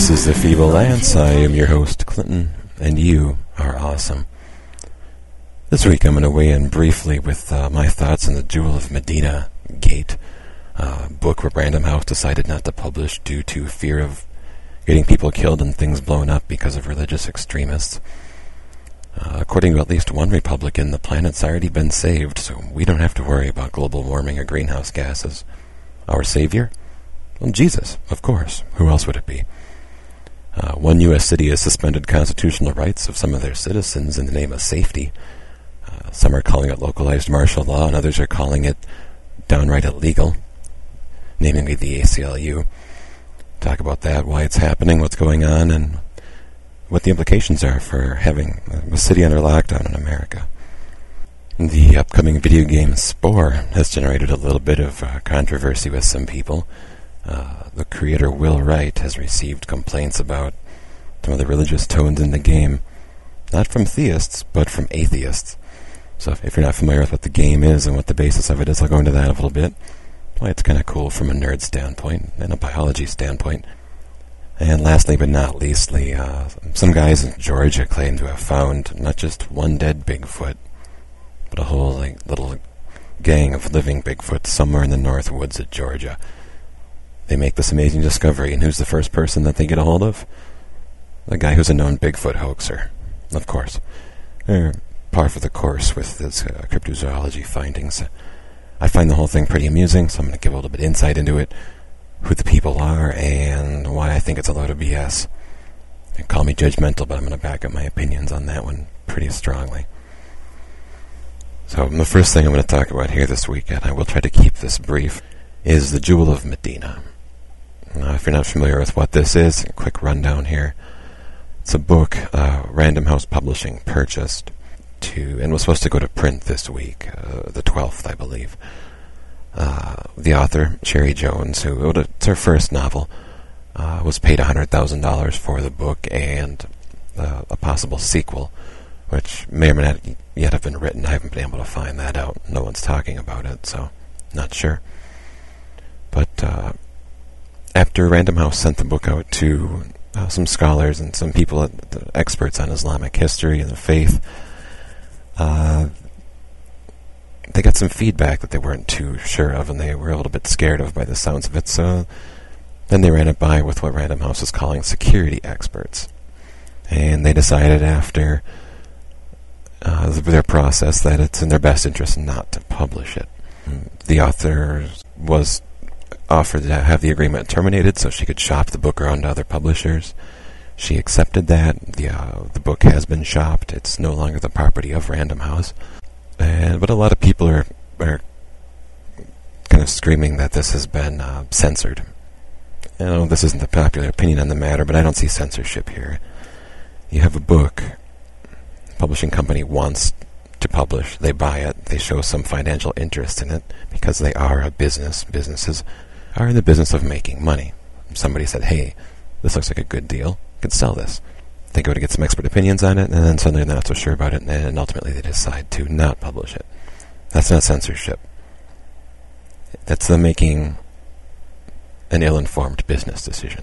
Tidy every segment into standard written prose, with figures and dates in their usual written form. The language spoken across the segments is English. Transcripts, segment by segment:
This is The Feeble Lance. I am your host, Clinton, and you are awesome. This week I'm going to weigh in briefly with my thoughts on the Jewel of Medina Gate, a book where Random House decided not to publish due to fear of getting people killed and things blown up because of religious extremists. According to at least one Republican, the planet's already been saved, so we don't have to worry about global warming or greenhouse gases. Our savior? Well, Jesus, of course. Who else would it be? One U.S. city has suspended constitutional rights of some of their citizens in the name of safety. Some are calling it localized martial law, and others are calling it downright illegal, namely the ACLU. Talk about that, why it's happening, what's going on, and what the implications are for having a city under lockdown in America. The upcoming video game Spore has generated a little bit of controversy with some people. The creator, Will Wright, has received complaints about some of the religious tones in the game, not from theists, but from atheists. So if you're not familiar with what the game is and what the basis of it is, I'll go into that a little bit. Well, it's kind of cool from a nerd standpoint and a biology standpoint. And lastly but not leastly, some guys in Georgia claim to have found not just one dead Bigfoot, but a whole little gang of living Bigfoot somewhere in the north woods of Georgia. They make this amazing discovery, and who's the first person that they get a hold of? The guy who's a known Bigfoot hoaxer, of course. They're par for the course with this cryptozoology findings. I find the whole thing pretty amusing, so I'm going to give a little bit of insight into it, who the people are, and why I think it's a load of BS. You call me judgmental, but I'm going to back up my opinions on that one pretty strongly. So the first thing I'm going to talk about here this week, and I will try to keep this brief, is the Jewel of Medina. Now, if you're not familiar with what this is, a quick rundown here. It's a book Random House Publishing purchased and was supposed to go to print this week, the 12th, I believe. The author, Cherry Jones, who wrote it's her first novel, was paid $100,000 for the book and a possible sequel, which may or may not yet have been written. I haven't been able to find that out. No one's talking about it, so not sure. But after Random House sent the book out to some scholars and some people, experts on Islamic history and the faith, they got some feedback that they weren't too sure of, and they were a little bit scared of by the sounds of it. So then they ran it by with what Random House is calling security experts. And they decided after their process that it's in their best interest not to publish it. The author was offered to have the agreement terminated so she could shop the book around to other publishers. She accepted that. The book has been shopped. It's no longer the property of Random House. But a lot of people are kind of screaming that this has been censored. You know, this isn't the popular opinion on the matter, but I don't see censorship here. You have a book, the publishing company wants to publish, they buy it, they show some financial interest in it, because they are a business. Businesses are in the business of making money. Somebody said, hey, this looks like a good deal, you could sell this. They go to get some expert opinions on it, and then suddenly they're not so sure about it, and ultimately they decide to not publish it. That's not censorship. That's them making an ill-informed business decision.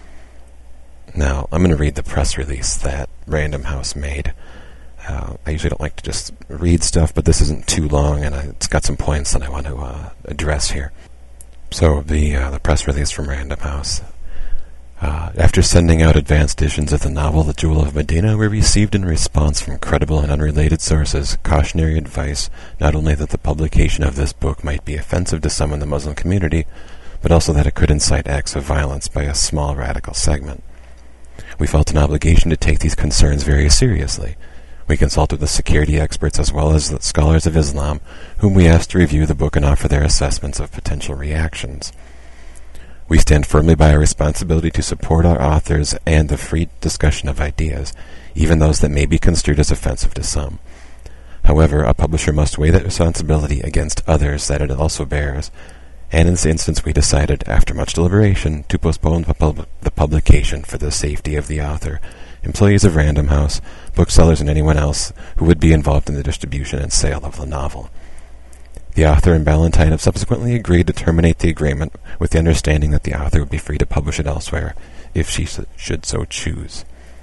Now, I'm going to read the press release that Random House made. I usually don't like to just read stuff, but this isn't too long, and it's got some points that I want to address here. So, the press release from Random House. After sending out advanced editions of the novel The Jewel of Medina, we received in response from credible and unrelated sources cautionary advice not only that the publication of this book might be offensive to some in the Muslim community, but also that it could incite acts of violence by a small radical segment. We felt an obligation to take these concerns very seriously. We consulted with security experts as well as the scholars of Islam, whom we asked to review the book and offer their assessments of potential reactions. We stand firmly by our responsibility to support our authors and the free discussion of ideas, even those that may be construed as offensive to some. However, a publisher must weigh that responsibility against others that it also bears, and in this instance we decided, after much deliberation, to postpone the publication for the safety of the author, employees of Random House, booksellers, and anyone else who would be involved in the distribution and sale of the novel. The author and Ballantine have subsequently agreed to terminate the agreement with the understanding that the author would be free to publish it elsewhere if she should so choose.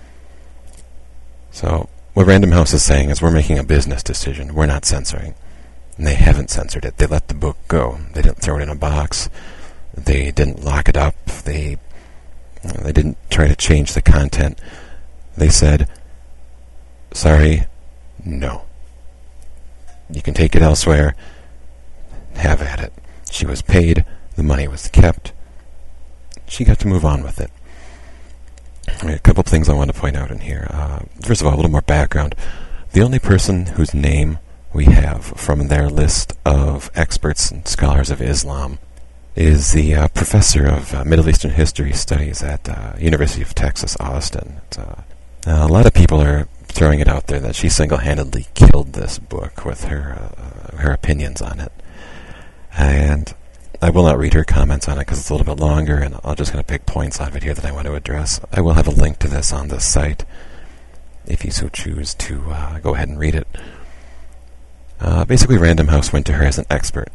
So what Random House is saying is we're making a business decision. We're not censoring. And they haven't censored it. They let the book go. They didn't throw it in a box. They didn't lock it up. They didn't try to change the content. They said, sorry, no. You can take it elsewhere. Have at it. She was paid. The money was kept. She got to move on with it. A couple things I want to point out in here. First of all, a little more background. The only person whose name we have from their list of experts and scholars of Islam is the professor of Middle Eastern History Studies at University of Texas, Austin. A lot of people are throwing it out there that she single-handedly killed this book with her opinions on it. And I will not read her comments on it because it's a little bit longer, and I'm just going to pick points out of it here that I want to address. I will have a link to this on this site if you so choose to go ahead and read it. Basically, Random House went to her as an expert.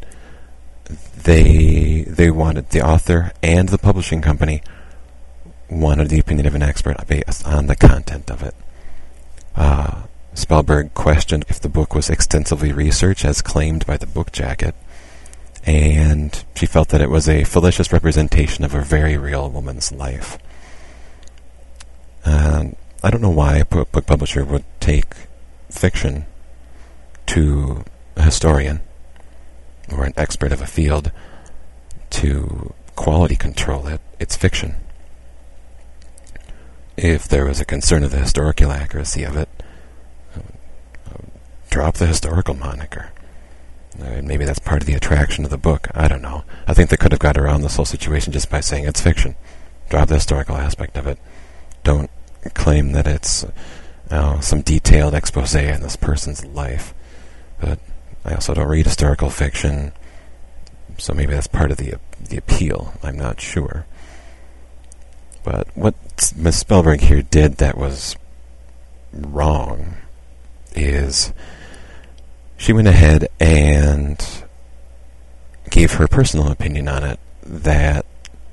They wanted, the author and the publishing company wanted the opinion of an expert based on the content of it. Spellberg questioned if the book was extensively researched as claimed by the book jacket, and she felt that it was a fallacious representation of a very real woman's life. I don't know why a book publisher would take fiction to a historian or an expert of a field to quality control it. It's fiction. If there was a concern of the historical accuracy of it, drop the historical moniker. Maybe that's part of the attraction of the book. I don't know. I think they could have got around this whole situation just by saying it's fiction. Drop the historical aspect of it. Don't claim that it's some detailed expose on this person's life. But I also don't read historical fiction, so maybe that's part of the appeal. I'm not sure. But what Ms. Spellberg here did that was wrong is she went ahead and gave her personal opinion on it that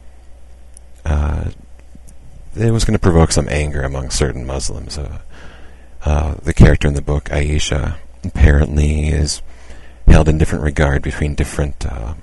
it was going to provoke some anger among certain Muslims. The character in the book, Aisha, apparently is held in different regard between different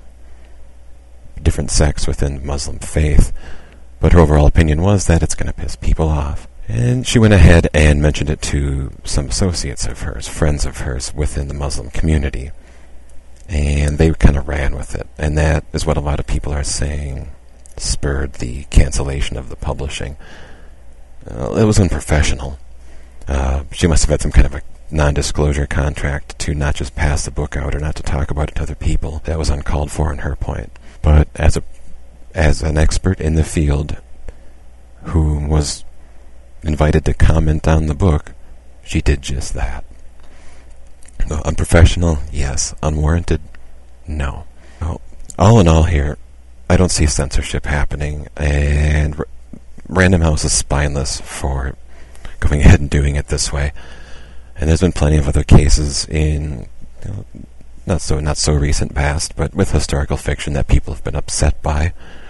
sects within Muslim faith. But her overall opinion was that it's going to piss people off. And she went ahead and mentioned it to some associates of hers, friends of hers within the Muslim community. And they kind of ran with it. And that is what a lot of people are saying spurred the cancellation of the publishing. It was unprofessional. She must have had some kind of a non-disclosure contract to not just pass the book out or not to talk about it to other people. That was uncalled for in her point. But as an expert in the field who was invited to comment on the book, she did just that. Unprofessional, yes. Unwarranted, no. Well, all in all here, I don't see censorship happening, and Random House is spineless for going ahead and doing it this way. And there's been plenty of other cases in not so recent past, but with historical fiction that people have been upset by.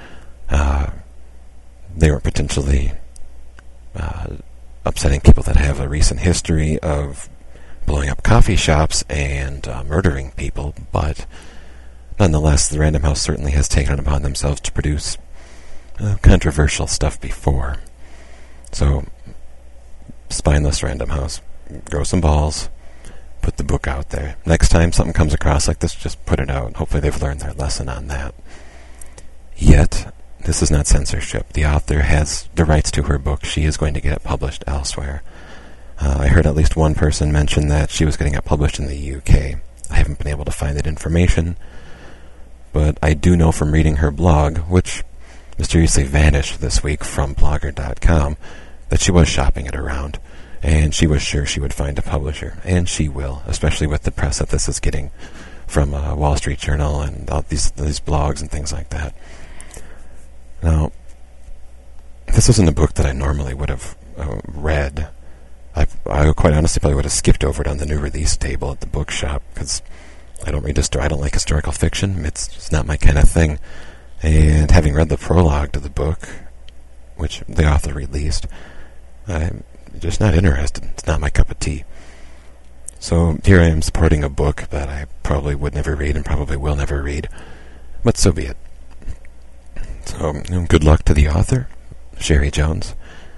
They were potentially upsetting people that have a recent history of blowing up coffee shops and murdering people, but nonetheless, the Random House certainly has taken it upon themselves to produce controversial stuff before. So, spineless Random House. Grow some balls. Put the book out there. Next time something comes across like this, just put it out. Hopefully they've learned their lesson on that. Yet, this is not censorship. The author has the rights to her book. She is going to get it published elsewhere. I heard at least one person mention that she was getting it published in the UK. I haven't been able to find that information, but I do know from reading her blog, which mysteriously vanished this week from Blogger.com, that she was shopping it around, and she was sure she would find a publisher, and she will, especially with the press that this is getting from Wall Street Journal and all these blogs and things like that. Now, this isn't a book that I normally would have read. I quite honestly probably would have skipped over it on the new release table at the bookshop, because I don't like historical fiction. It's not my kind of thing. And having read the prologue to the book, which the author released. I'm just not interested. It's not my cup of tea. So here I am supporting a book that I probably would never read and probably will never read. But so be it. So good luck to the author, Sherry Jones.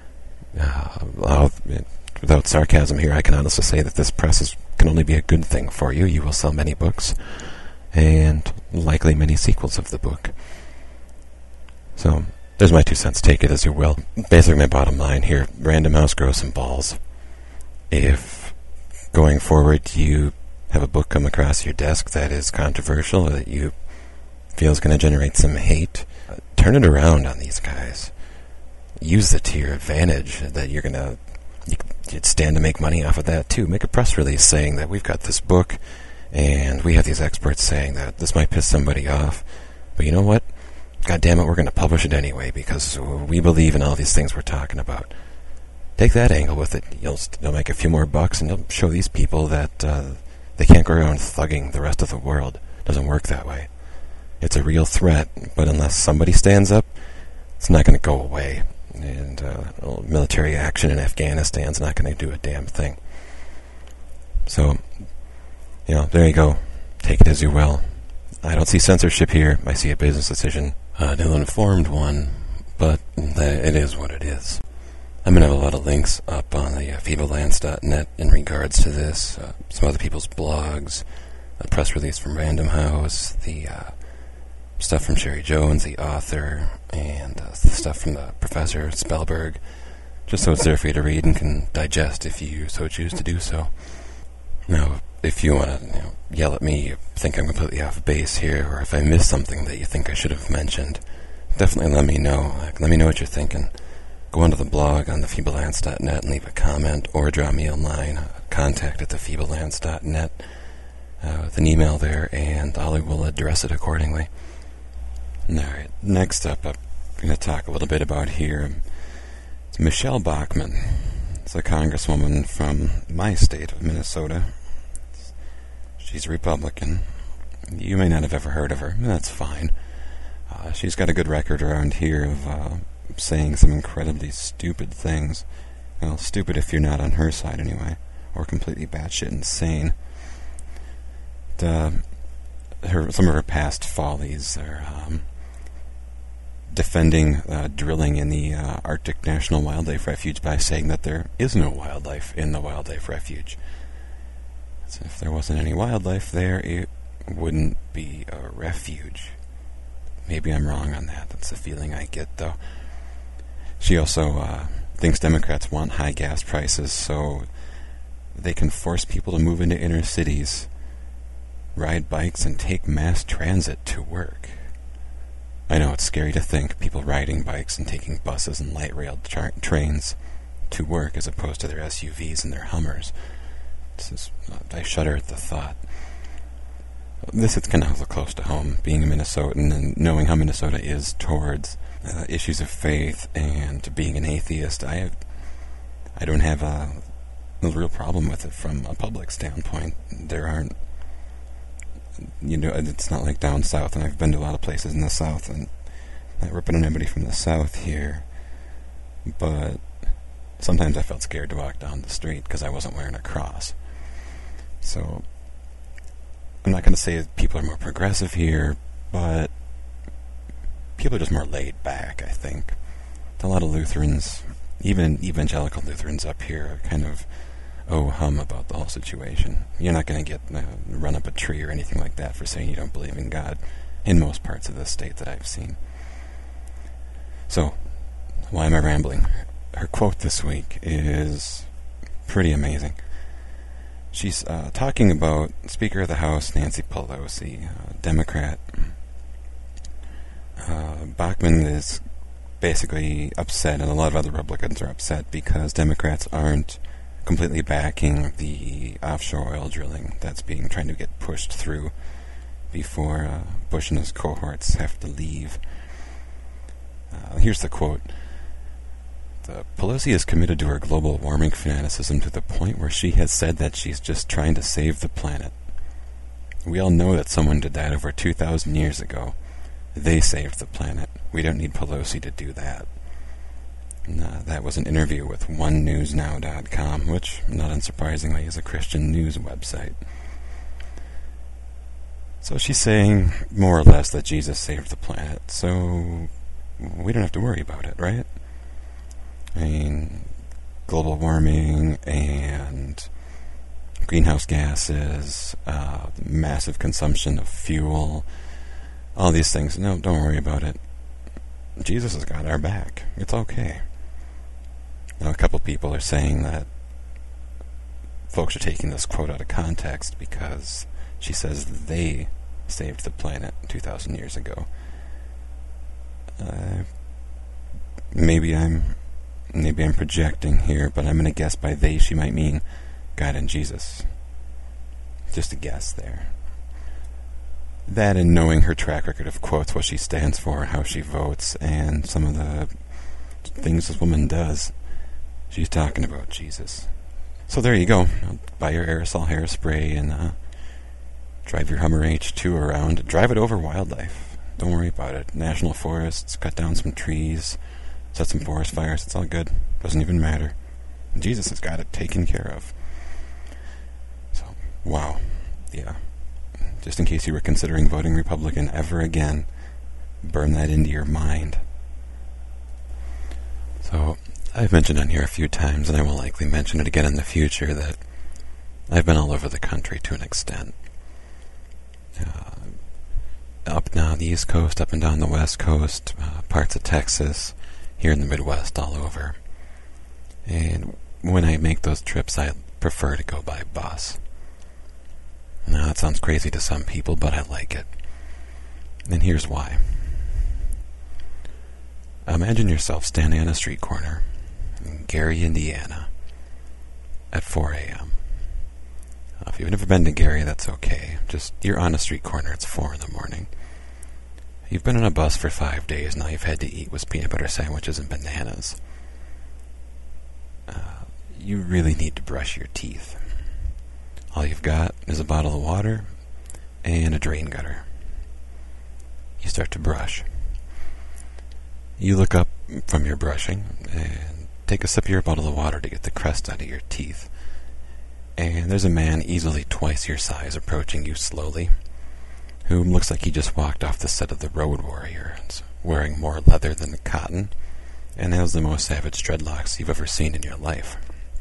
Without sarcasm here, I can honestly say that this press can only be a good thing for you. You will sell many books, and likely many sequels of the book. So there's my 2 cents. Take it as you will. Basically, my bottom line here: Random House grows some balls. If going forward you have a book come across your desk that is controversial or that you feel is going to generate some hate, turn it around on these guys. Use it to your advantage that you'd stand to make money off of that too. Make a press release saying that we've got this book and we have these experts saying that this might piss somebody off, but you know what? God damn it, we're going to publish it anyway because we believe in all these things we're talking about. Take that angle with it. You'll make a few more bucks, and you'll show these people that they can't go around thugging the rest of the world. It doesn't work that way. It's a real threat, but unless somebody stands up, it's not going to go away. And military action in Afghanistan's not going to do a damn thing. So, there you go. Take it as you will. I don't see censorship here. I see a business decision. An ill-informed one, but it is what it is. I'm going to have a lot of links up on the feeblelance.net in regards to this. Some other people's blogs, a press release from Random House, the stuff from Sherry Jones, the author, and the stuff from the Professor Spellberg, just so it's there for you to read and can digest if you so choose to do so. Now, if you want to yell at me, you think I'm completely off base here, or if I missed something that you think I should have mentioned, definitely let me know. Let me know what you're thinking. Go onto the blog on thefeeblelance.net and leave a comment, or drop me a line, contact@thefeeblelance.net, with an email there, and I will address it accordingly. Alright, next up, I'm going to talk a little bit about here. It's Michelle Bachmann. It's a congresswoman from my state of Minnesota. She's a Republican. You may not have ever heard of her. That's fine. She's got a good record around here of saying some incredibly stupid things. Well, stupid if you're not on her side anyway, or completely batshit insane. Some of her past follies are defending drilling in the Arctic National Wildlife Refuge by saying that there is no wildlife in the wildlife refuge. So if there wasn't any wildlife there, it wouldn't be a refuge. Maybe I'm wrong on that. That's the feeling I get, though. She also thinks Democrats want high gas prices so they can force people to move into inner cities, ride bikes, and take mass transit to work. I know it's scary to think people riding bikes and taking buses and light rail trains to work as opposed to their SUVs and their Hummers. I shudder at the thought. This is kind of close to home, being a Minnesotan and knowing how Minnesota is towards issues of faith, and being an atheist. I don't have a real problem with it from a public standpoint. There aren't, it's not like down south, and I've been to a lot of places in the south, and not ripping on anybody from the south here, but sometimes I felt scared to walk down the street because I wasn't wearing a cross. So I'm not going to say that people are more progressive here, but people are just more laid back, I think. A lot of Lutherans, even evangelical Lutherans up here, are kind of oh-hum about the whole situation. You're not going to get run up a tree or anything like that for saying you don't believe in God in most parts of the state that I've seen. So, why am I rambling? Her quote this week is pretty amazing. She's talking about Speaker of the House Nancy Pelosi, Democrat. Bachmann is basically upset, and a lot of other Republicans are upset because Democrats aren't completely backing the offshore oil drilling that's trying to get pushed through before Bush and his cohorts have to leave. Here's the quote. Pelosi is committed to her global warming fanaticism to the point where she has said that she's just trying to save the planet. We all know that someone did that over 2,000 years ago. They saved the planet. We don't need Pelosi to do that. That was an interview with OneNewsNow.com, which, not unsurprisingly, is a Christian news website. So she's saying, more or less, that Jesus saved the planet, so we don't have to worry about it, right? I mean, global warming and greenhouse gases, massive consumption of fuel, all these things. No, don't worry about it. Jesus has got our back. It's okay. Now, a couple people are saying that folks are taking this quote out of context because she says they saved the planet 2,000 years ago. Maybe I'm projecting here, but I'm going to guess by they she might mean God and Jesus. Just a guess there. That and knowing her track record of quotes, what she stands for, how she votes, and some of the things this woman does, she's talking about Jesus. So there you go. Buy your aerosol hairspray and drive your Hummer H2 around. Drive it over wildlife. Don't worry about it. National forests, cut down some trees, set some forest fires. It's all good. Doesn't even matter. Jesus has got it taken care of. So, wow. Yeah. Just in case you were considering voting Republican ever again, burn that into your mind. So, I've mentioned on here a few times, and I will likely mention it again in the future, that I've been all over the country to an extent. Up now the East Coast, up and down the West Coast, parts of Texas, here in the Midwest, all over. And when I make those trips, I prefer to go by bus. Now, that sounds crazy to some people, but I like it. And here's why. Imagine yourself standing on a street corner in Gary, Indiana, at 4 a.m. If you've never been to Gary, that's okay. Just, you're on a street corner, it's 4 in the morning. You've been on a bus for 5 days, and all you've had to eat was peanut butter sandwiches and bananas. You really need to brush your teeth. All you've got is a bottle of water and a drain gutter. You start to brush. You look up from your brushing and take a sip of your bottle of water to get the crust out of your teeth. And there's a man easily twice your size approaching you slowly, who looks like he just walked off the set of The Road Warrior. It's wearing more leather than cotton, and has the most savage dreadlocks you've ever seen in your life.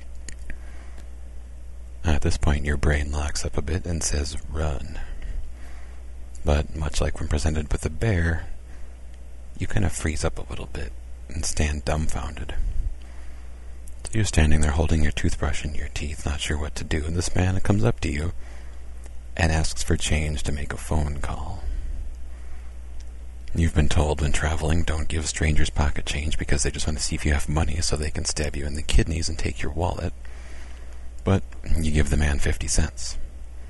At this point, your brain locks up a bit and says, run. But much like when presented with a bear, you kind of freeze up a little bit and stand dumbfounded. So you're standing there holding your toothbrush in your teeth, not sure what to do, and this man comes up to you and asks for change to make a phone call. You've been told when traveling, don't give strangers pocket change because they just want to see if you have money so they can stab you in the kidneys and take your wallet. But you give the man 50 cents.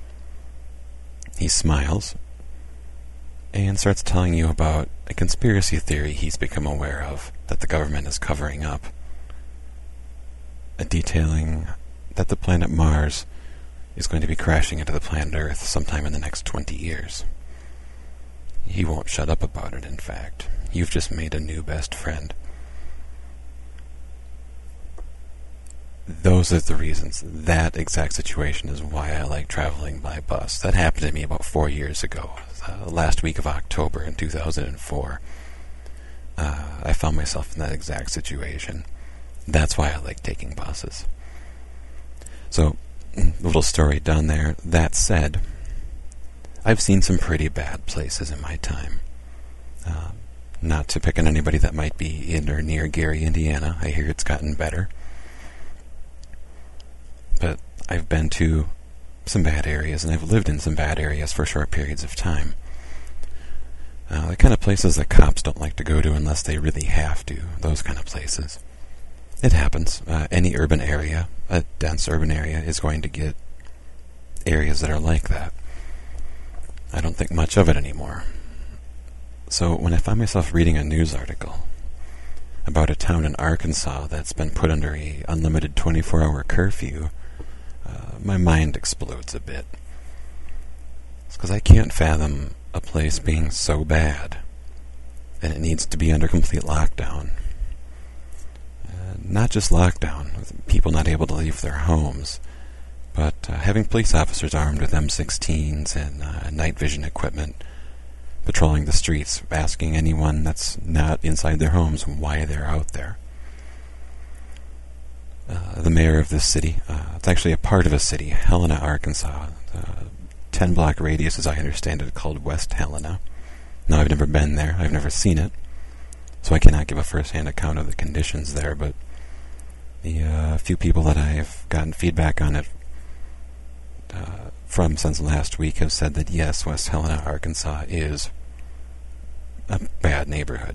He smiles and starts telling you about a conspiracy theory he's become aware of that the government is covering up, detailing that the planet Mars is going to be crashing into the planet Earth sometime in the next 20 years. He won't shut up about it, in fact. You've just made a new best friend. Those are the reasons. That exact situation is why I like traveling by bus. That happened to me about 4 years ago. Last week of October in 2004. I found myself in that exact situation. That's why I like taking buses. So, little story done there. That said, I've seen some pretty bad places in my time. Not to pick on anybody that might be in or near Gary, Indiana. I hear it's gotten better. But I've been to some bad areas, and I've lived in some bad areas for short periods of time. The kind of places that cops don't like to go to unless they really have to. Those kind of places. It happens. Any urban area, a dense urban area, is going to get areas that are like that. I don't think much of it anymore. So when I find myself reading a news article about a town in Arkansas that's been put under a unlimited 24-hour curfew, my mind explodes a bit. It's because I can't fathom a place being so bad and it needs to be under complete lockdown. not just lockdown, with people not able to leave their homes, but having police officers armed with M16s and night vision equipment patrolling the streets, asking anyone that's not inside their homes why they're out there. The mayor of this city, it's actually a part of a city, Helena, Arkansas, 10-block radius, as I understand it, called West Helena. Now, I've never been there, I've never seen it, so I cannot give a first-hand account of the conditions there, but the few people that I've gotten feedback on it from since last week have said that yes, West Helena, Arkansas is a bad neighborhood.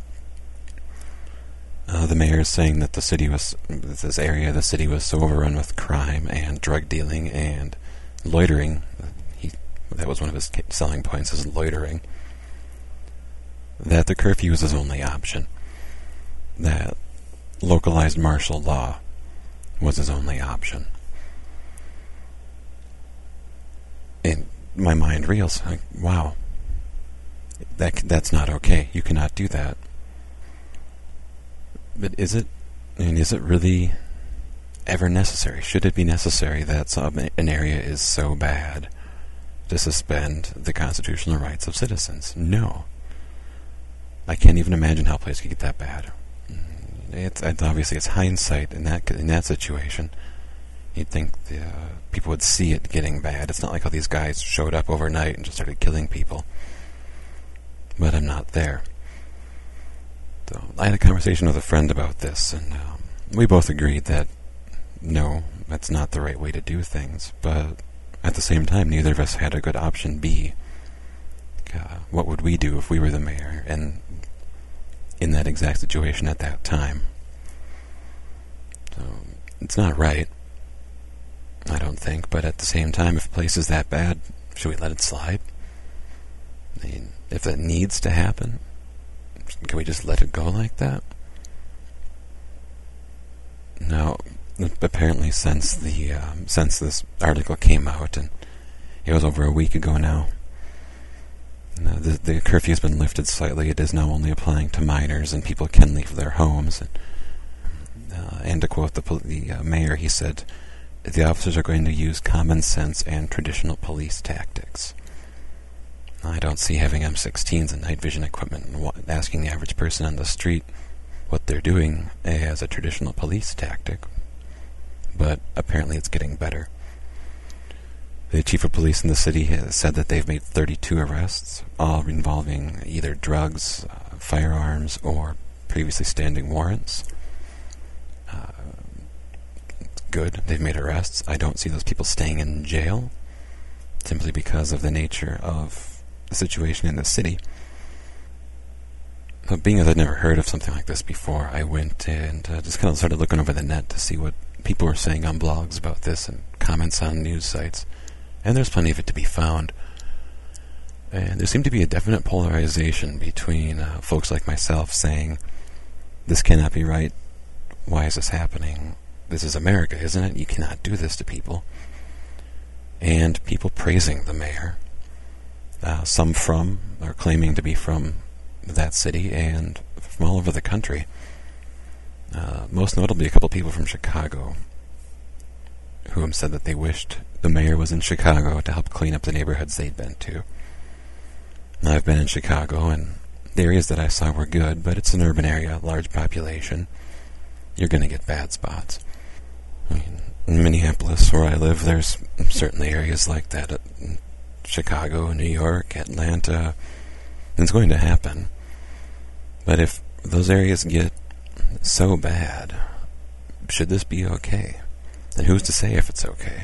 The mayor is saying that the city was so overrun with crime and drug dealing and loitering. That was one of his selling points, is loitering. That the curfew was his only option. That localized martial law was his only option. And my mind reels, like, wow, that's not okay. You cannot do that. But is it really ever necessary? Should it be necessary that an area is so bad to suspend the constitutional rights of citizens? No. I can't even imagine how a place could get that bad. Obviously, it's hindsight in that situation. You'd think people would see it getting bad. It's not like how these guys showed up overnight and just started killing people. But I'm not there. So I had a conversation with a friend about this, and we both agreed that no, that's not the right way to do things. But at the same time, neither of us had a good option B. What would we do if we were the mayor and in that exact situation at that time? So it's not right, I don't think. But at the same time, if a place is that bad, should we let it slide? I mean, if that needs to happen, can we just let it go like that? Now, apparently since this article came out, and it was over a week ago now, the curfew has been lifted slightly. It is now only applying to minors, and people can leave their homes. And to quote the mayor, he said, the officers are going to use common sense and traditional police tactics. I don't see having M16s and night vision equipment and asking the average person on the street what they're doing as a traditional police tactic, but apparently it's getting better. The chief of police in the city has said that they've made 32 arrests, all involving either drugs, firearms, or previously standing warrants. Good, they've made arrests. I don't see those people staying in jail, simply because of the nature of the situation in the city. But being as I'd never heard of something like this before, I went and just kind of started looking over the net to see what people were saying on blogs about this and comments on news sites. And there's plenty of it to be found. And there seemed to be a definite polarization between folks like myself saying, this cannot be right, why is this happening? This is America, isn't it? You cannot do this to people. And people praising the mayor. Some from, or claiming to be from, that city, and from all over the country. Most notably, a couple people from Chicago, who said that they wished the mayor was in Chicago to help clean up the neighborhoods they'd been to. Now, I've been in Chicago, and the areas that I saw were good, but it's an urban area, large population. You're going to get bad spots. I mean, in Minneapolis, where I live, there's certainly areas like that. Chicago, New York, Atlanta. It's going to happen. But if those areas get so bad, should this be okay? And who's to say if it's okay?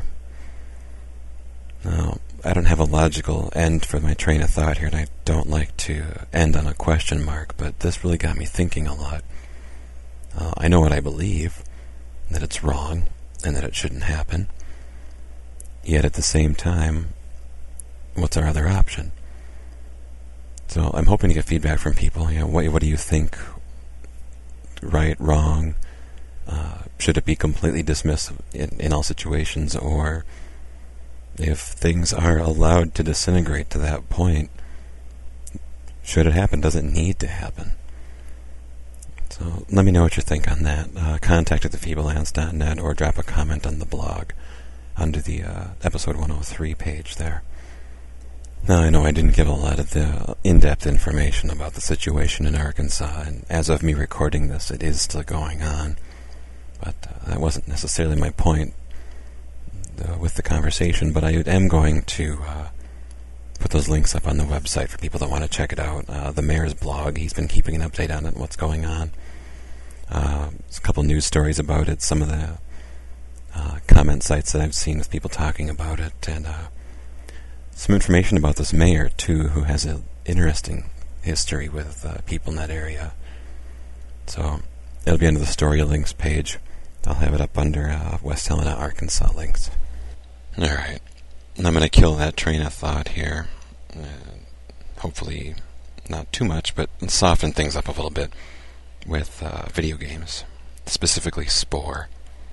Now, I don't have a logical end for my train of thought here, and I don't like to end on a question mark, but this really got me thinking a lot. I know what I believe, that it's wrong, and that it shouldn't happen. Yet at the same time, what's our other option? So I'm hoping to get feedback from people. What do you think? Right, wrong? Should it be completely dismissed in all situations? Or if things are allowed to disintegrate to that point, should it happen? Does it need to happen? So let me know what you think on that. Contact at thefeeblelands.net or drop a comment on the blog under the episode 103 page there. Now, I know I didn't give a lot of the in-depth information about the situation in Arkansas, and as of me recording this, it is still going on. But that wasn't necessarily my point with the conversation, but I am going to put those links up on the website for people that want to check it out. The mayor's blog, he's been keeping an update on it, what's going on. There's a couple news stories about it, some of the comment sites that I've seen with people talking about it, and some information about this mayor, too, who has an interesting history with people in that area. So it'll be under the story links page. I'll have it up under West Helena, Arkansas links. All right. I'm going to kill that train of thought here. Hopefully not too much, but soften things up a little bit with video games, specifically Spore.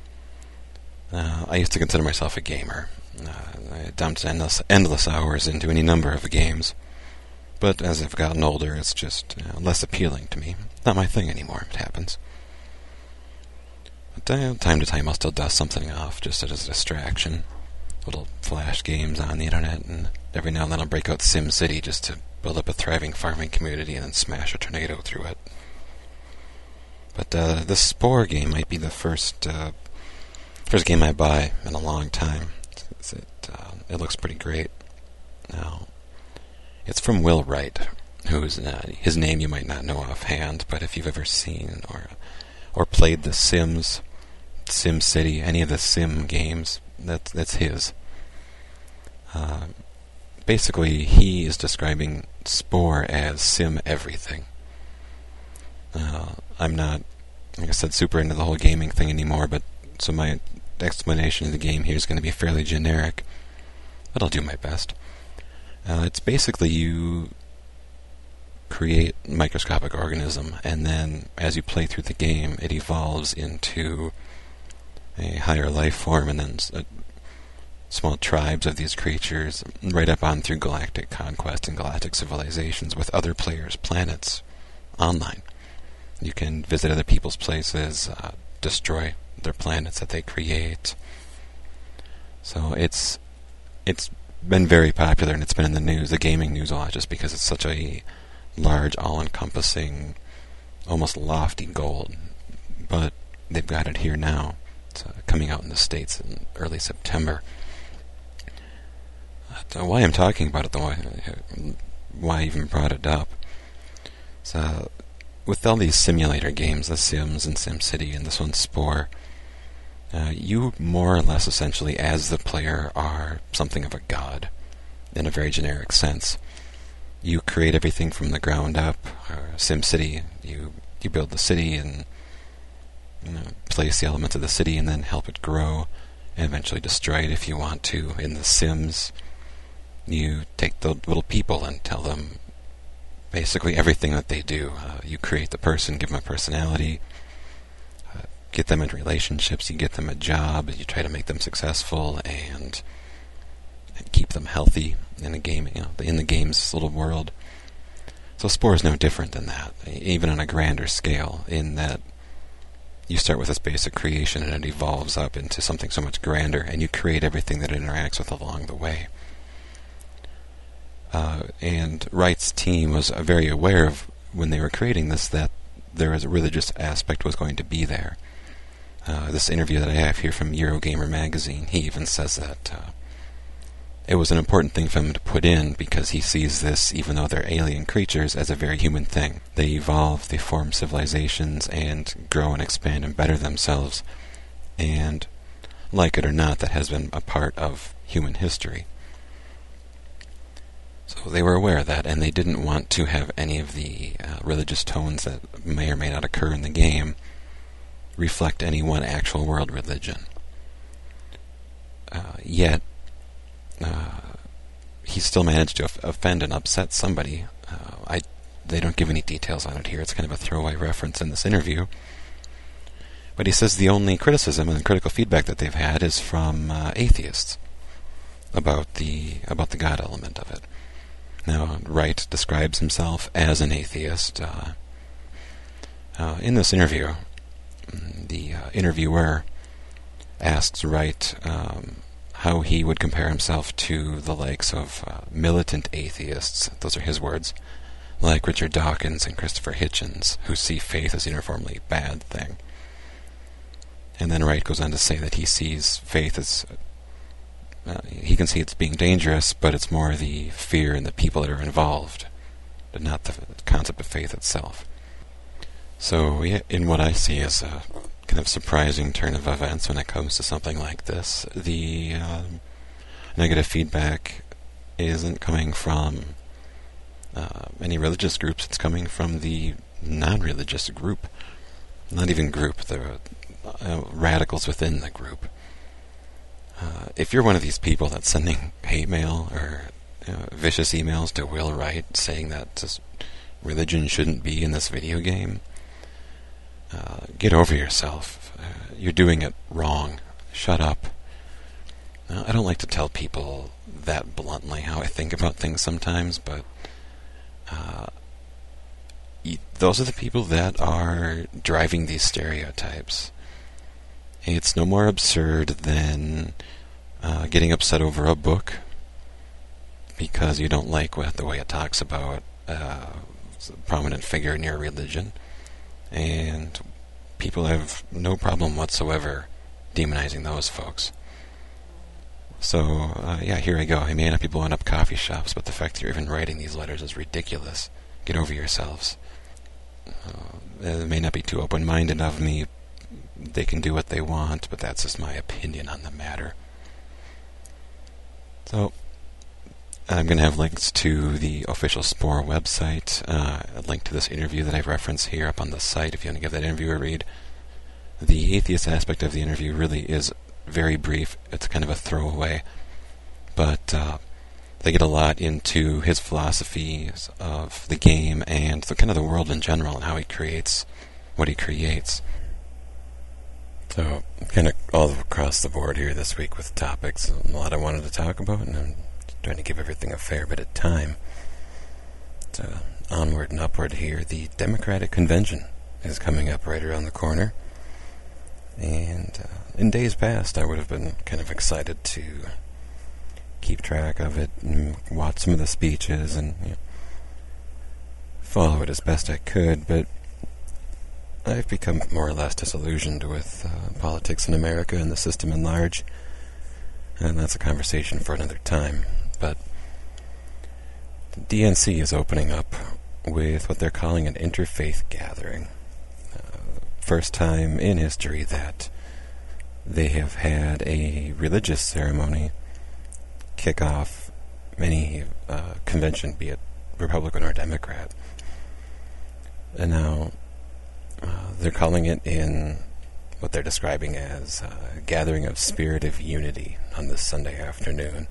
I used to consider myself a gamer. I dumped endless hours into any number of games, but as I've gotten older, it's just less appealing to me. Not my thing anymore, it happens. But time to time I'll still dust something off just as a distraction. Little flash games on the internet, and every now and then I'll break out SimCity just to build up a thriving farming community and then smash a tornado through it. But this Spore game might be the first game I buy in a long time. It looks pretty great. Now, it's from Will Wright, who's his name you might not know offhand, but if you've ever seen or played The Sims, SimCity, any of the Sim games, that's his. Basically, he is describing Spore as Sim everything. I'm not, like I said, super into the whole gaming thing anymore, but so my explanation of the game here is going to be fairly generic, but I'll do my best. It's basically you create a microscopic organism, and then as you play through the game, it evolves into a higher life form, and then small tribes of these creatures, right up on through galactic conquest and galactic civilizations with other players' planets online. You can visit other people's places, destroy their planets that they create. So it's been very popular, and it's been in the news, the gaming news a lot, just because it's such a large, all-encompassing, almost lofty goal. But they've got it here now. It's coming out in the States in early September. Why I'm talking about it, though, why I even brought it up. So, with all these simulator games, The Sims and SimCity and this one Spore, you more or less essentially, as the player, are something of a god, in a very generic sense. You create everything from the ground up. SimCity, you build the city and place the elements of the city and then help it grow and eventually destroy it if you want to. In The Sims, you take the little people and tell them basically everything that they do. You create the person, give them a personality, get them in relationships, you get them a job, you try to make them successful and keep them healthy in the game, in the game's little world. So Spore is no different than that, even on a grander scale, in that you start with this basic creation and it evolves up into something so much grander, and you create everything that it interacts with along the way. And Wright's team was very aware of, when they were creating this, that there was a religious aspect was going to be there. This interview that I have here from Eurogamer magazine, he even says that it was an important thing for him to put in because he sees this, even though they're alien creatures, as a very human thing. They evolve, they form civilizations, and grow and expand and better themselves. And, like it or not, that has been a part of human history. So they were aware of that, and they didn't want to have any of the religious tones that may or may not occur in the game reflect any one actual world religion. Yet, he still managed to offend and upset somebody. They don't give any details on it here. It's kind of a throwaway reference in this interview. But he says the only criticism and critical feedback that they've had is from atheists about the God element of it. Now, Wright describes himself as an atheist. In this interview, the interviewer asks Wright how he would compare himself to the likes of militant atheists, those are his words, like Richard Dawkins and Christopher Hitchens, who see faith as a uniformly bad thing. And then Wright goes on to say that he sees faith as, he can see it's being dangerous, but it's more the fear and the people that are involved, but not the concept of faith itself. So, yeah, in what I see as a kind of surprising turn of events when it comes to something like this, the negative feedback isn't coming from any religious groups. It's coming from the non-religious group, not even group, the radicals within the group. If you're one of these people that's sending hate mail or vicious emails to Will Wright saying that religion shouldn't be in this video game, get over yourself. You're doing it wrong. Shut up. I don't like to tell people that bluntly how I think about things sometimes, but those are the people that are driving these stereotypes. It's no more absurd than getting upset over a book because you don't like the way it talks about a prominent figure in your religion. And people have no problem whatsoever demonizing those folks. So, here I go. I may not be blowing up coffee shops, but the fact that you're even writing these letters is ridiculous. Get over yourselves. It may not be too open-minded of me. They can do what they want, but that's just my opinion on the matter. So, I'm going to have links to the official Spore website, a link to this interview that I've referenced here up on the site if you want to give that interview a read. The atheist aspect of the interview really is very brief. It's kind of a throwaway, but they get a lot into his philosophies of the game and kind of the world in general and how he creates what he creates. So, kind of all across the board here this week with topics. A lot I wanted to talk about, and I'm trying to give everything a fair bit of time. So, onward and upward here. The Democratic Convention is coming up right around the corner. And in days past, I would have been kind of excited to keep track of it and watch some of the speeches and follow it as best I could, but I've become more or less disillusioned with politics in America and the system at large, and that's a conversation for another time. But the DNC is opening up with what they're calling an interfaith gathering. First time in history that they have had a religious ceremony kick off any convention, be it Republican or Democrat. And now they're calling it in what they're describing as a gathering of spirit of unity on this Sunday afternoon.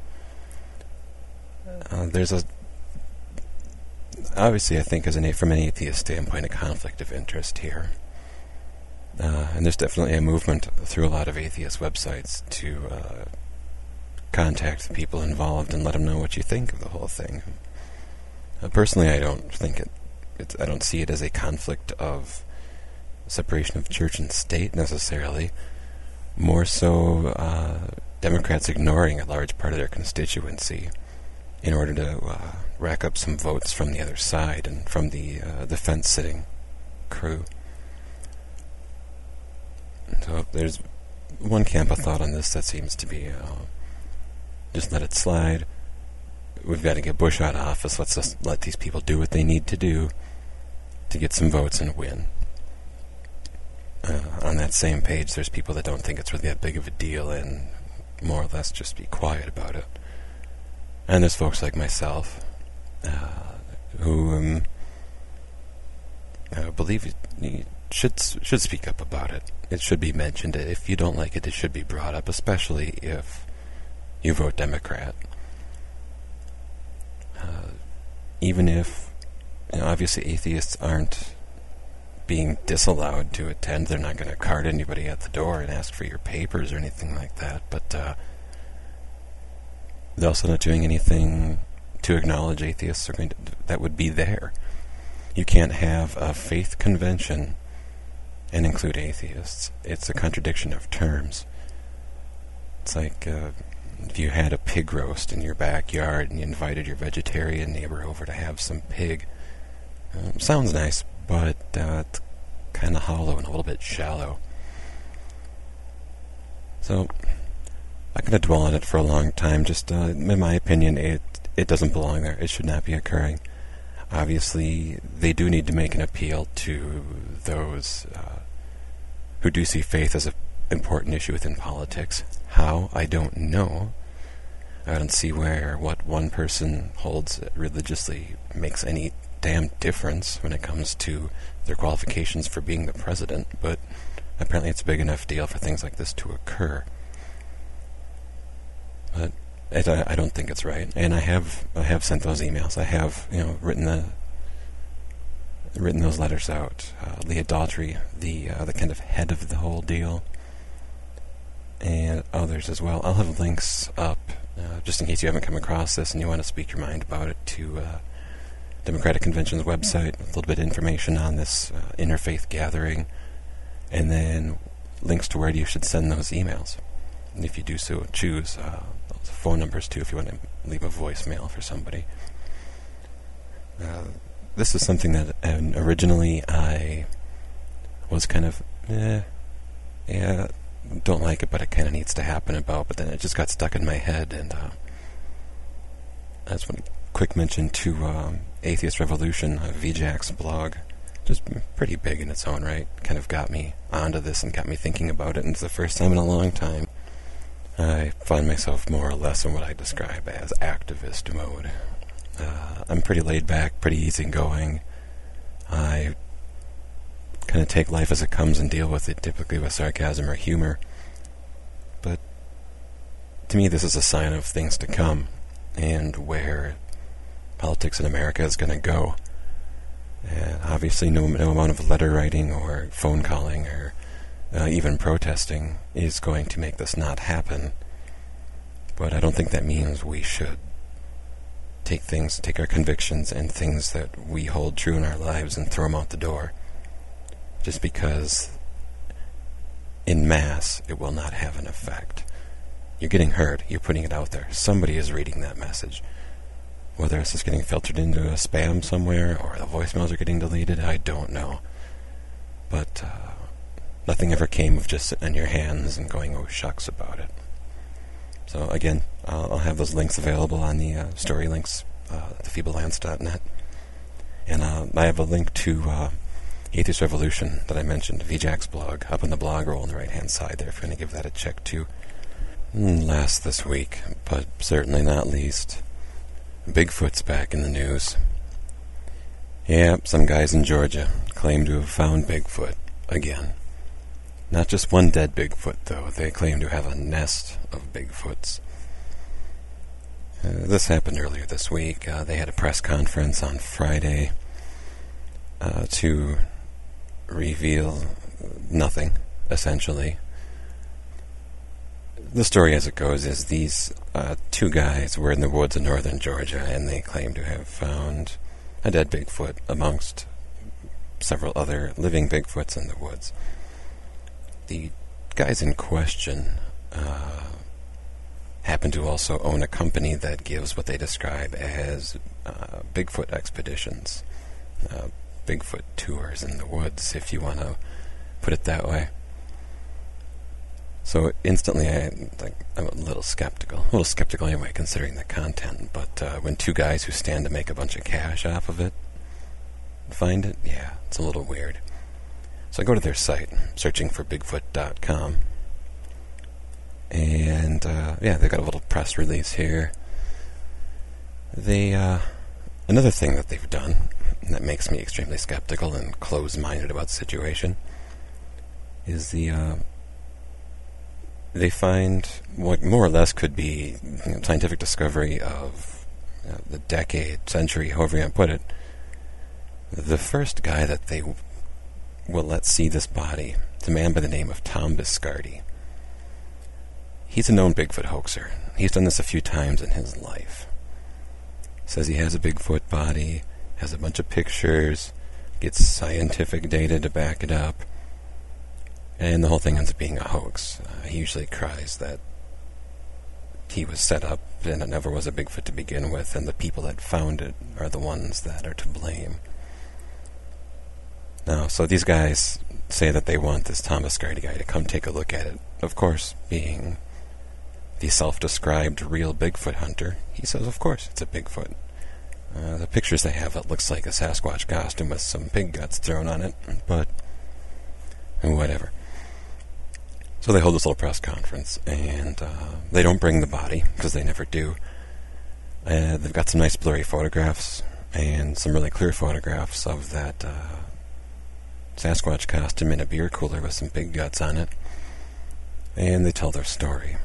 There's obviously, I think, from an atheist standpoint, a conflict of interest here. And there's definitely a movement through a lot of atheist websites to contact the people involved and let them know what you think of the whole thing. Personally, I don't think I don't see it as a conflict of separation of church and state necessarily. More so, Democrats ignoring a large part of their constituency in order to rack up some votes from the other side and from the fence-sitting crew. So there's one camp of thought on this that seems to be just let it slide. We've got to get Bush out of office. Let's just let these people do what they need to do to get some votes and win. On that same page, there's people that don't think it's really that big of a deal and more or less just be quiet about it. And there's folks like myself who believe you should speak up about it. It should be mentioned. If you don't like it, it should be brought up, especially if you vote Democrat. Even if, obviously atheists aren't being disallowed to attend, they're not going to cart anybody at the door and ask for your papers or anything like that, but they're also not doing anything to acknowledge atheists that would be there. You can't have a faith convention and include atheists. It's a contradiction of terms. It's like if you had a pig roast in your backyard and you invited your vegetarian neighbor over to have some pig. Sounds nice, but it's kind of hollow and a little bit shallow. So, I'm not going to dwell on it for a long time. Just, in my opinion, it doesn't belong there. It should not be occurring. Obviously, they do need to make an appeal to those who do see faith as an important issue within politics. How? I don't know. I don't see where what one person holds religiously makes any damn difference when it comes to their qualifications for being the president, but apparently it's a big enough deal for things like this to occur. But I don't think it's right, and I have sent those emails. I have written those letters out. Leah Daughtry, the kind of head of the whole deal, and others as well. I'll have links up just in case you haven't come across this and you want to speak your mind about it to Democratic Convention's website, a little bit of information on this interfaith gathering, and then links to where you should send those emails. And if you do so choose, phone numbers too if you want to leave a voicemail for somebody. This is something that originally I was kind of, don't like it, but it kind of needs to happen about, but then it just got stuck in my head, and I just want to quick mention to Atheist Revolution, VJAC's blog, just pretty big in its own right, kind of got me onto this and got me thinking about it, and it's the first time in a long time I find myself more or less in what I describe as activist mode. I'm pretty laid back, pretty easygoing. I kind of take life as it comes and deal with it, typically with sarcasm or humor. But to me, this is a sign of things to come, and where politics in America is going to go. And obviously, no amount of letter writing or phone calling or even protesting is going to make this not happen. But I don't think that means we should take our convictions and things that we hold true in our lives and throw them out the door. Just because in mass it will not have an effect. You're getting heard, you're putting it out there. Somebody is reading that message. Whether it's just getting filtered into a spam somewhere or the voicemails are getting deleted, I don't know. But nothing ever came of just sitting on your hands and going, oh shucks, about it. So again, I'll have those links available on the story links at thefeeblelance.net. And I have a link to Atheist Revolution that I mentioned, VJAC's blog, up on the blog roll on the right-hand side there if you want to give that a check too. Last this week, but certainly not least, Bigfoot's back in the news. Yeah, some guys in Georgia claim to have found Bigfoot again. Not just one dead Bigfoot, though. They claim to have a nest of Bigfoots. This happened earlier this week. They had a press conference on Friday to reveal nothing, essentially. The story as it goes is these two guys were in the woods in northern Georgia, and they claim to have found a dead Bigfoot amongst several other living Bigfoots in the woods. The guys in question happen to also own a company that gives what they describe as Bigfoot expeditions, Bigfoot tours in the woods, if you want to put it that way. So instantly I'm a little skeptical anyway, considering the content, but when two guys who stand to make a bunch of cash off of it find it, yeah, it's a little weird. So I go to their site, searching for Bigfoot.com, and they got a little press release here. They another thing that they've done that makes me extremely skeptical and close-minded about the situation is they find what more or less could be scientific discovery of the decade, century, however you want to put it. The first guy that they will let see this body is a man by the name of Tom Biscardi. He's a known Bigfoot hoaxer. He's done this a few times in his life. Says he has a Bigfoot body, has a bunch of pictures, gets scientific data to back it up, and the whole thing ends up being a hoax. He usually cries that he was set up and it never was a Bigfoot to begin with, and the people that found it are the ones that are to blame. Now, so these guys say that they want this Thomas Gardy guy to come take a look at it. Of course, being the self-described real Bigfoot hunter, he says, of course, it's a Bigfoot. The pictures they have, it looks like a Sasquatch costume with some pig guts thrown on it, but whatever. So they hold this little press conference, and they don't bring the body, because they never do. They've got some nice blurry photographs, and some really clear photographs of that Sasquatch costume in a beer cooler with some pig guts on it. And they tell their story.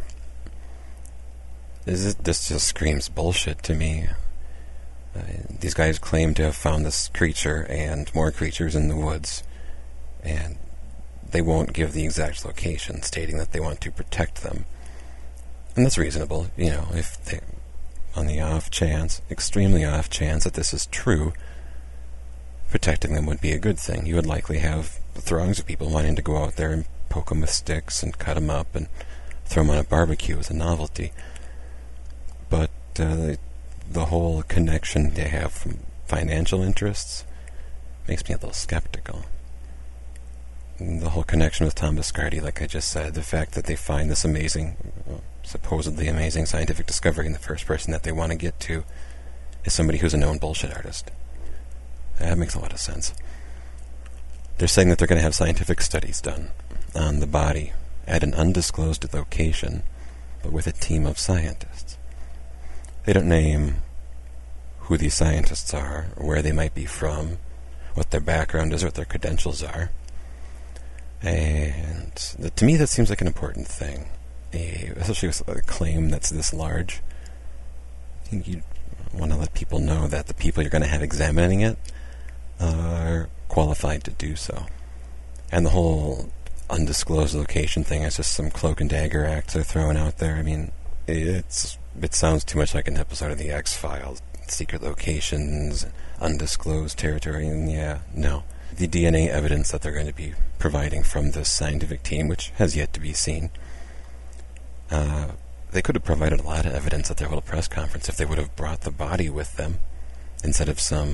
This just screams bullshit to me. These guys claim to have found this creature and more creatures in the woods, and they won't give the exact location, stating that they want to protect them. And that's reasonable, if they, on the off chance, extremely off chance that this is true, protecting them would be a good thing. You would likely have throngs of people wanting to go out there and poke them with sticks and cut them up and throw them on a barbecue as a novelty. But the whole connection they have from financial interests makes me a little skeptical. The whole connection with Thomas Gardy, like I just said, the fact that they find this amazing, supposedly amazing scientific discovery, and the first person that they want to get to is somebody who's a known bullshit artist. That makes a lot of sense. They're saying that they're going to have scientific studies done on the body at an undisclosed location, but with a team of scientists. They don't name who these scientists are, or where they might be from, what their background is, or what their credentials are. And to me, that seems like an important thing, especially with a claim that's this large. I think you want to let people know that the people you're going to have examining it are qualified to do so. And the whole undisclosed location thing is just some cloak and dagger act they're throwing out there. I mean, it sounds too much like an episode of The X-Files. Secret locations, undisclosed territory, and no. The DNA evidence that they're going to be providing from this scientific team, which has yet to be seen, they could have provided a lot of evidence at their little press conference if they would have brought the body with them, instead of some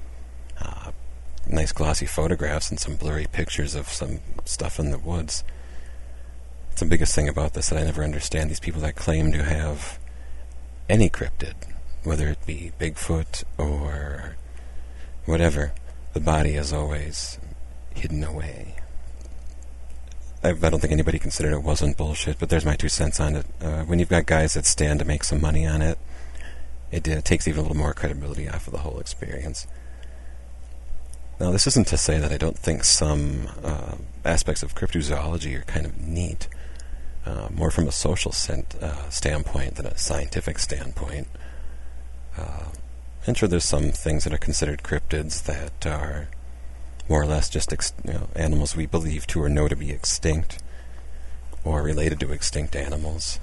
nice glossy photographs and some blurry pictures of some stuff in the woods. It's the biggest thing about this that I never understand. These people that claim to have any cryptid, whether it be Bigfoot or whatever, the body is always hidden away. I don't think anybody considered it wasn't bullshit, but there's my 2 cents on it. When you've got guys that stand to make some money on it, it takes even a little more credibility off of the whole experience. Now, this isn't to say that I don't think some aspects of cryptozoology are kind of neat, more from a social standpoint than a scientific standpoint. I'm sure there's some things that are considered cryptids that are more or less just animals we believe to or know to be extinct or related to extinct animals.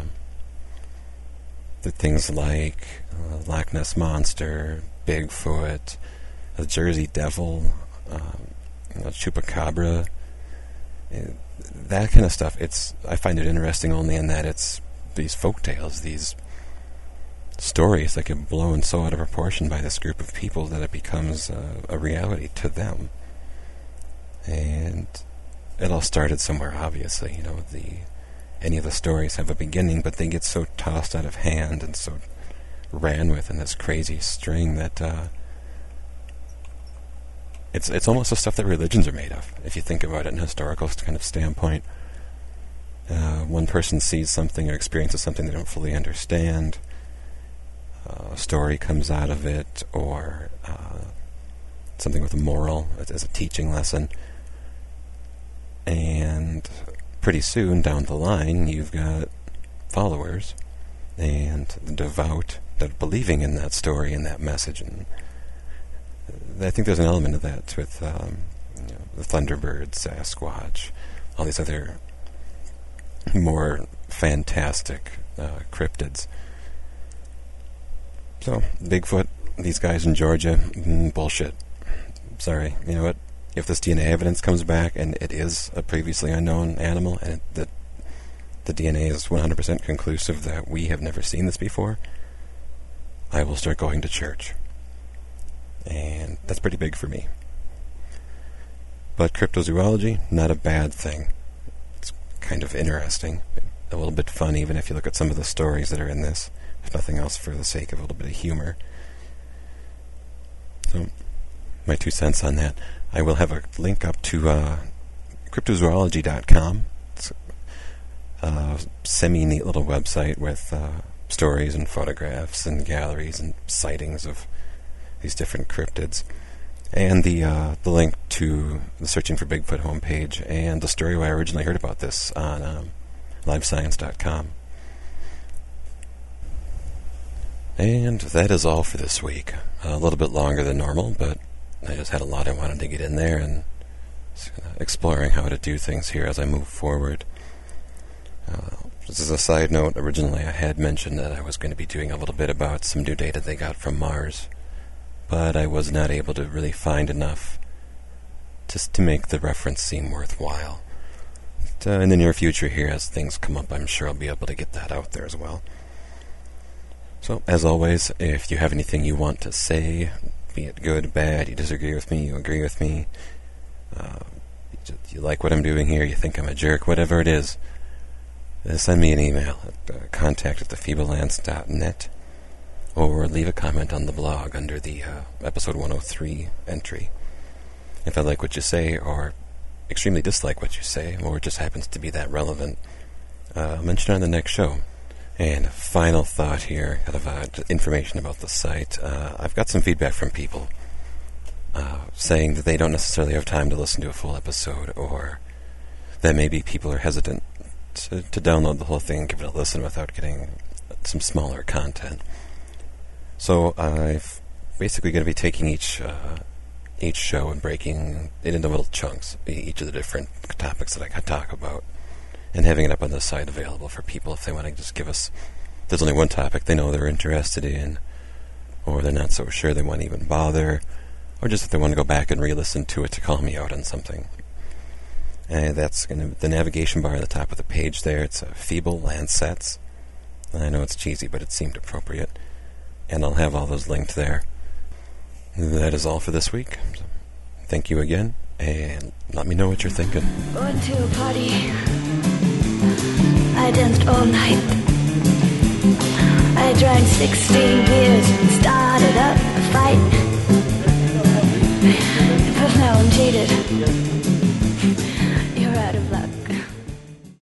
The things like Loch Ness Monster, Bigfoot, the Jersey Devil, Chupacabra, that kind of stuff. I find it interesting only in that it's these folk tales, these stories that get blown so out of proportion by this group of people that it becomes a reality to them. And it all started somewhere, obviously. Any of the stories have a beginning, but they get so tossed out of hand and so ran with in this crazy string that it's almost the stuff that religions are made of, if you think about it in a historical kind of standpoint. One person sees something or experiences something they don't fully understand. A story comes out of it, or something with a moral as a teaching lesson. And pretty soon down the line, you've got followers and the devout that are believing in that story and that message. And I think there's an element of that with the Thunderbird, Sasquatch, all these other more fantastic cryptids. So, Bigfoot, these guys in Georgia, bullshit. sorry, you know what? If this DNA evidence comes back and it is a previously unknown animal, and the DNA is 100% conclusive that we have never seen this before, I will start going to church. And that's pretty big for me. But cryptozoology, not a bad thing. It's kind of interesting, a little bit fun, even if you look at some of the stories that are in this, if nothing else for the sake of a little bit of humor. So, my 2 cents on that. I will have a link up to cryptozoology.com. It's a semi-neat little website with stories and photographs and galleries and sightings of these different cryptids. And the link to the Searching for Bigfoot homepage and the story where I originally heard about this on livescience.com. And that is all for this week. A little bit longer than normal, but I just had a lot I wanted to get in there and exploring how to do things here as I move forward. Just as a side note, originally I had mentioned that I was going to be doing a little bit about some new data they got from Mars, but I was not able to really find enough just to make the reference seem worthwhile. But, in the near future here, as things come up, I'm sure I'll be able to get that out there as well. So, as always, if you have anything you want to say, be it good, bad, you disagree with me, you agree with me, you like what I'm doing here, you think I'm a jerk, whatever it is, send me an email at contact@thefeeblelance.net, or leave a comment on the blog under the episode 103 entry. If I like what you say, or extremely dislike what you say, or it just happens to be that relevant, I'll mention it on the next show. And final thought here, kind of information about the site. I've got some feedback from people saying that they don't necessarily have time to listen to a full episode, or that maybe people are hesitant to download the whole thing and give it a listen without getting some smaller content. So I'm basically going to be taking each show and breaking it into little chunks, each of the different topics that I could talk about, and having it up on the site available for people if they want to just give us, if there's only one topic they know they're interested in, or they're not so sure they won't even bother, or just if they want to go back and re-listen to it to call me out on something. And that's going to the navigation bar at the top of the page there. It's Feeble Landsets. I know it's cheesy, but it seemed appropriate. And I'll have all those linked there. That is all for this week. Thank you again, and let me know what you're thinking. Went to a party. I danced all night. I drank 16 beers and started up a fight. But now I'm jaded.